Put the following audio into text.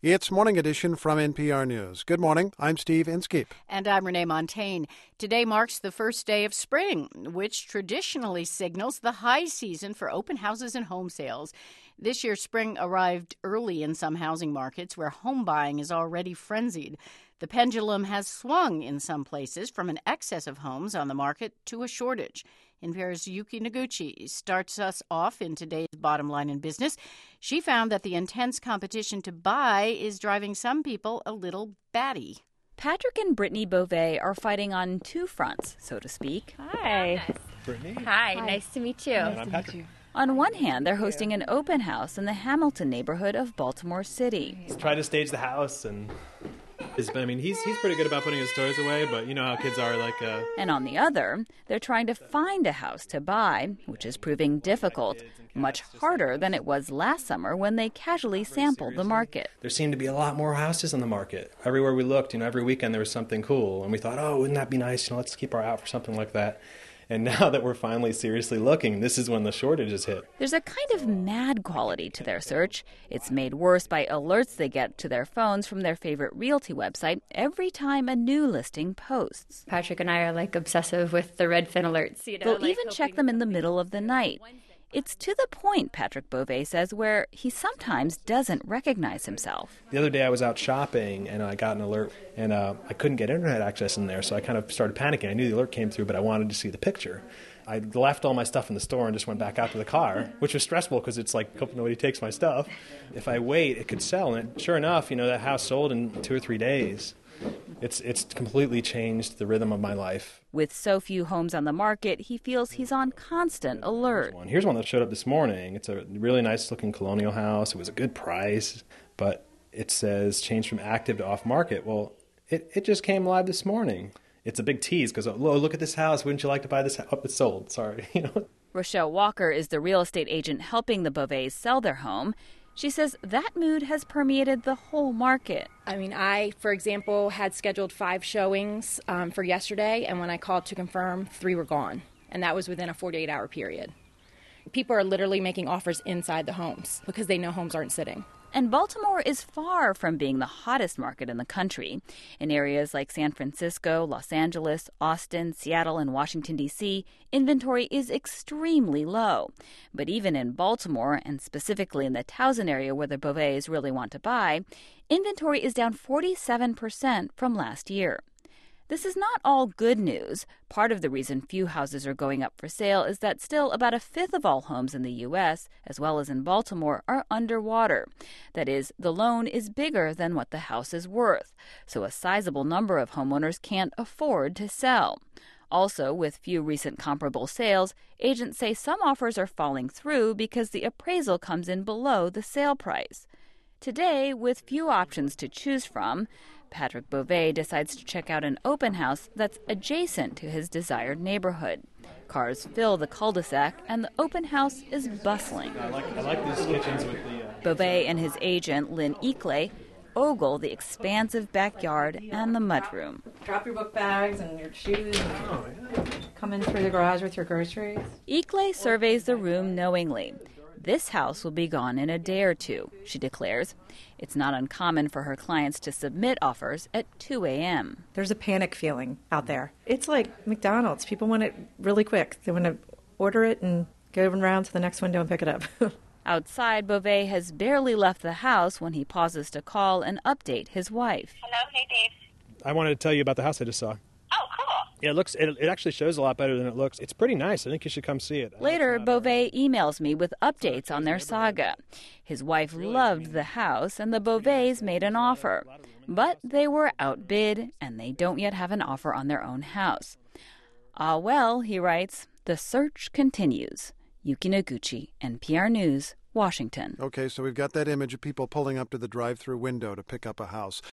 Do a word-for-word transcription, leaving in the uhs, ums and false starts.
It's Morning Edition from N P R News. Good morning. I'm Steve Inskeep. And I'm Renee Montaigne. Today marks the first day of spring, which traditionally signals the high season for open houses and home sales. This year, spring arrived early in some housing markets where home buying is already frenzied. The pendulum has swung in some places from an excess of homes on the market to a shortage. N P R's Yuki Noguchi starts us off in today's Bottom Line in Business. She found that the intense competition to buy is driving some people a little batty. Patrick and Brittany Beauvais are fighting on two fronts, so to speak. Hi. Brittany. Hi, Hi. Nice to meet you. And I'm Patrick. On one hand, they're hosting an open house in the Hamilton neighborhood of Baltimore City. Let's try to stage the house, and I mean, he's he's pretty good about putting his toys away, but you know how kids are, like... Uh... And on the other, they're trying to find a house to buy, which is proving difficult, much harder than it was last summer when they casually sampled the market. There seemed to be a lot more houses on the market. Everywhere we looked, you know, every weekend there was something cool, and we thought, oh, wouldn't that be nice? You know, let's keep our eye out for something like that. And now that we're finally seriously looking, this is when the shortages hit. There's a kind of mad quality to their search. It's made worse by alerts they get to their phones from their favorite realty website every time a new listing posts. Patrick and I are like obsessive with the Redfin alerts. You know, They'll like even check them in the middle of the night. It's to the point, Patrick Beauvais says, where he sometimes doesn't recognize himself. The other day I was out shopping and I got an alert and uh, I couldn't get internet access in there, so I kind of started panicking. I knew the alert came through, but I wanted to see the picture. I left all my stuff in the store and just went back out to the car, which was stressful because it's like, hope nobody takes my stuff. If I wait, it could sell. And it, sure enough, you know, that house sold in two or three days. It's it's completely changed the rhythm of my life. With so few homes on the market, he feels he's on constant alert. Here's one, Here's one that showed up this morning. It's a really nice-looking colonial house. It was a good price, but it says change from active to off-market. Well, it, it just came live this morning. It's a big tease because, oh, look at this house. Wouldn't you like to buy this house? Oh, it's sold. Sorry. You know? Rochelle Walker is the real estate agent helping the Beauvais sell their home. She says that mood has permeated the whole market. I mean, I, for example, had scheduled five showings um, for yesterday, and when I called to confirm, three were gone. And that was within a forty-eight hour period. People are literally making offers inside the homes because they know homes aren't sitting. And Baltimore is far from being the hottest market in the country. In areas like San Francisco, Los Angeles, Austin, Seattle, and Washington, D C, inventory is extremely low. But even in Baltimore, and specifically in the Towson area where the Beauvais really want to buy, inventory is down forty-seven percent from last year. This is not all good news. Part of the reason few houses are going up for sale is that still about a fifth of all homes in the U S, as well as in Baltimore, are underwater. That is, the loan is bigger than what the house is worth, so a sizable number of homeowners can't afford to sell. Also, with few recent comparable sales, agents say some offers are falling through because the appraisal comes in below the sale price. Today, with few options to choose from, Patrick Beauvais decides to check out an open house that's adjacent to his desired neighborhood. Cars fill the cul-de-sac, and the open house is bustling. I like, I like these kitchens with the... Uh... Beauvais and his agent, Lynn Eakley, ogle the expansive backyard and the mudroom. Drop your book bags and your shoes and oh, yeah. Come in through the garage with your groceries. Eakley surveys the room knowingly. This house will be gone in a day or two, she declares. It's not uncommon for her clients to submit offers at two a.m. There's a panic feeling out there. It's like McDonald's. People want it really quick. They want to order it and go around to the next window and pick it up. Outside, Beauvais has barely left the house when he pauses to call and update his wife. Hello, hey Dave. I wanted to tell you about the house I just saw. Oh, cool. Yeah, it looks. It, it actually shows a lot better than it looks. It's pretty nice. I think you should come see it. Later, Beauvais emails me with updates on their saga. His wife loved the house, and the Beauvais made an offer. But they were outbid, and they don't yet have an offer on their own house. Ah, well, he writes, the search continues. Yuki Noguchi, N P R News, Washington. Okay, so we've got that image of people pulling up to the drive-through window to pick up a house.